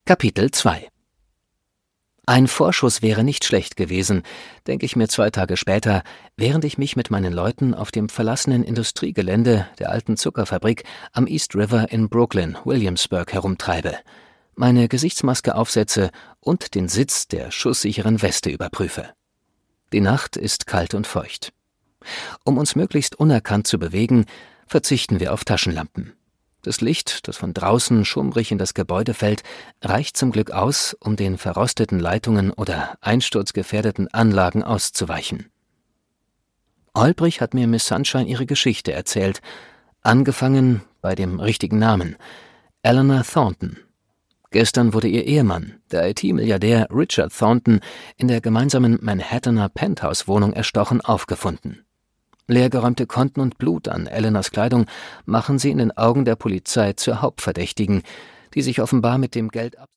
Kapitel 2 Ein Vorschuss wäre nicht schlecht gewesen, denke ich mir 2 Tage später, während ich mich mit meinen Leuten auf dem verlassenen Industriegelände der alten Zuckerfabrik am East River in Brooklyn, Williamsburg herumtreibe, meine Gesichtsmaske aufsetze und den Sitz der schusssicheren Weste überprüfe. Die Nacht ist kalt und feucht. Um uns möglichst unerkannt zu bewegen, verzichten wir auf Taschenlampen. Das Licht, das von draußen schummrig in das Gebäude fällt, reicht zum Glück aus, um den verrosteten Leitungen oder einsturzgefährdeten Anlagen auszuweichen. Holprig hat mir Miss Sunshine ihre Geschichte erzählt, angefangen bei dem richtigen Namen, Eleanor Thornton. Gestern wurde ihr Ehemann, der IT-Milliardär Richard Thornton, in der gemeinsamen Manhattaner Penthouse-Wohnung erstochen aufgefunden. Leergeräumte Konten und Blut an Eleanors Kleidung machen sie in den Augen der Polizei zur Hauptverdächtigen, die sich offenbar mit dem Geld